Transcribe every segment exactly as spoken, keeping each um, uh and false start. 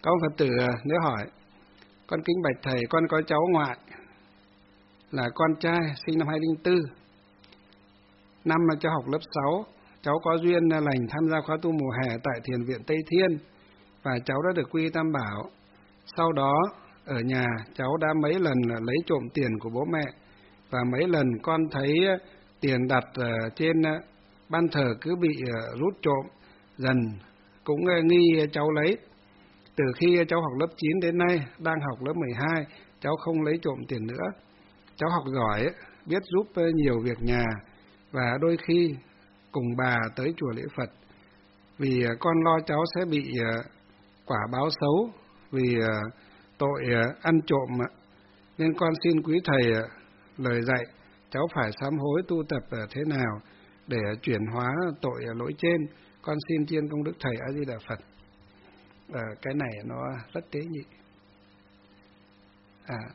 Có ông Phật tử nếu hỏi: con kính bạch thầy, con có cháu ngoại là con trai sinh năm hai không không bốn. Năm là cháu học lớp sáu, cháu có duyên lành tham gia khóa tu mùa hè tại Thiền viện Tây Thiên và cháu đã được quy Tam Bảo. Sau đó ở nhà cháu đã mấy lần lấy trộm tiền của bố mẹ, và mấy lần con thấy tiền đặt trên ban thờ cứ bị rút trộm, dần cũng nghi cháu lấy. Từ khi cháu học lớp chín đến nay, đang học lớp mười hai, cháu không lấy trộm tiền nữa. Cháu học giỏi, biết giúp nhiều việc nhà, và đôi khi cùng bà tới chùa lễ Phật. Vì con lo cháu sẽ bị quả báo xấu vì tội ăn trộm, nên con xin quý thầy lời dạy cháu phải sám hối tu tập thế nào để chuyển hóa tội lỗi trên. Con xin chiên công đức thầy A Di Đà Phật. À, cái này nó rất tế nhị. À,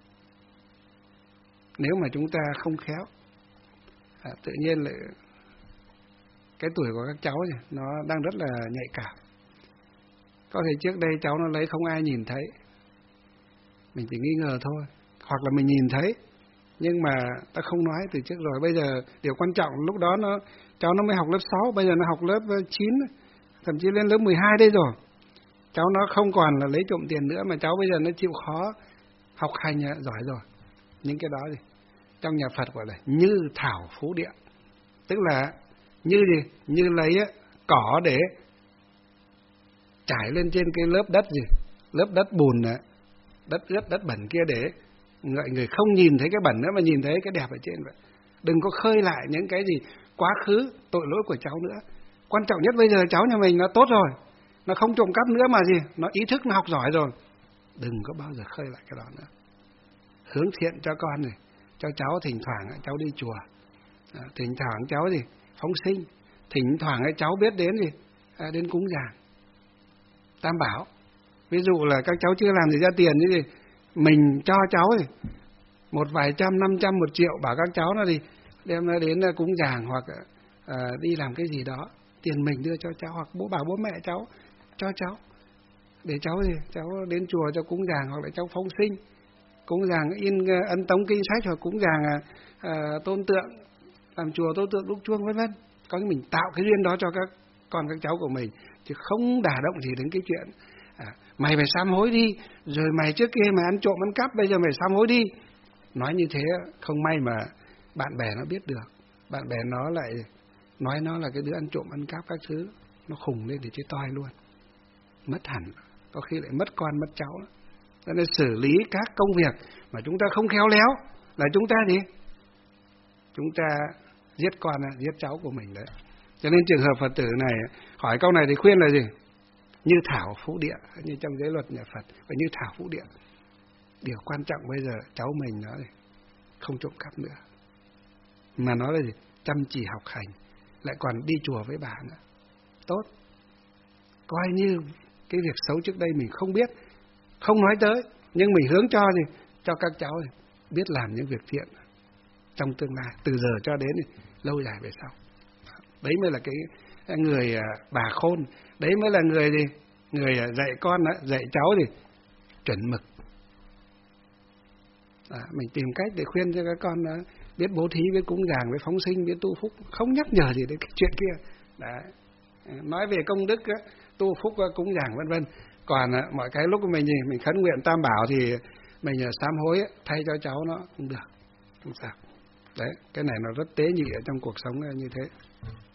nếu mà chúng ta không khéo, à, tự nhiên lại cái tuổi của các cháu này, nó đang rất là nhạy cảm. Có thể trước đây cháu nó lấy không ai nhìn thấy, mình chỉ nghi ngờ thôi, hoặc là mình nhìn thấy nhưng mà ta không nói từ trước rồi. Bây giờ điều quan trọng lúc đó nó cháu nó mới học lớp sáu, bây giờ nó học lớp chín, thậm chí lên lớp mười hai đây rồi. Cháu nó không còn là lấy trộm tiền nữa, mà cháu bây giờ nó chịu khó học hành giỏi rồi. Những cái đó gì trong nhà Phật gọi là như thảo phú địa, tức là như gì như lấy cỏ để trải lên trên cái lớp đất gì lớp đất bùn, đất ướt đất bẩn kia, để người người không nhìn thấy cái bẩn nữa mà nhìn thấy cái đẹp ở trên vậy. Đừng có khơi lại những cái gì quá khứ tội lỗi của cháu nữa. Quan trọng nhất bây giờ cháu nhà mình nó tốt rồi, nó không trộm cắp nữa mà gì, nó ý thức, nó học giỏi rồi. Đừng có bao giờ khơi lại cái đó nữa. Hướng thiện cho con này, cho cháu thỉnh thoảng cháu đi chùa, à, thỉnh thoảng cháu gì phóng sinh, thỉnh thoảng cháu biết đến gì à, đến cúng dường Tam Bảo. Ví dụ là các cháu chưa làm gì ra tiền như gì, mình cho cháu gì một vài trăm, năm trăm, một triệu, bảo các cháu nó đi đem nó đến cúng dường hoặc à, đi làm cái gì đó, tiền mình đưa cho cháu, hoặc bố bảo bố mẹ cháu cho cháu, để cháu gì cháu đến chùa cho cúng dường, hoặc là cháu phóng sinh cúng dường in ấn tống kinh sách, hoặc cúng dường à, à, tôn tượng, làm chùa tôn tượng đúc chuông vân vân. Có cái mình tạo cái duyên đó cho các con các cháu của mình, chứ không đả động gì đến cái chuyện à, mày phải sám hối đi, rồi mày trước kia mày ăn trộm ăn cắp, bây giờ mày sám hối đi. Nói như thế không may mà bạn bè nó biết được, bạn bè nó lại nói nó là cái đứa ăn trộm ăn cắp các thứ, nó khùng lên thì chết toi luôn, mất hẳn, có khi lại mất con mất cháu. Cho nên xử lý các công việc mà chúng ta không khéo léo là chúng ta gì chúng ta giết con, giết cháu của mình đấy. Cho nên trường hợp Phật tử này hỏi câu này thì khuyên là gì? Như thảo phú địa, như trong giới luật nhà Phật, và như thảo phú địa. Điều quan trọng bây giờ cháu mình nó không trộm cắp nữa, mà nó là gì? Chăm chỉ học hành, lại còn đi chùa với bà nữa. Tốt. Coi như cái việc xấu trước đây mình không biết, không nói tới, nhưng mình hướng cho gì cho các cháu gì biết làm những việc thiện trong tương lai, từ giờ cho đến gì, lâu dài về sau. Đấy mới là cái người bà khôn, đấy mới là người gì người dạy con, dạy cháu gì chuẩn mực. À, mình tìm cách để khuyên cho các con biết bố thí, biết cúng dường, biết phóng sinh, biết tu phúc, không nhắc nhở gì đến cái chuyện kia. Đấy. Nói về công đức tu phúc cúng dường vân vân. Còn mọi cái lúc của mình gì mình khấn nguyện Tam Bảo thì mình sám hối thay cho cháu nó cũng được, không sao. Đấy, cái này nó rất tế nhị ở trong cuộc sống như thế.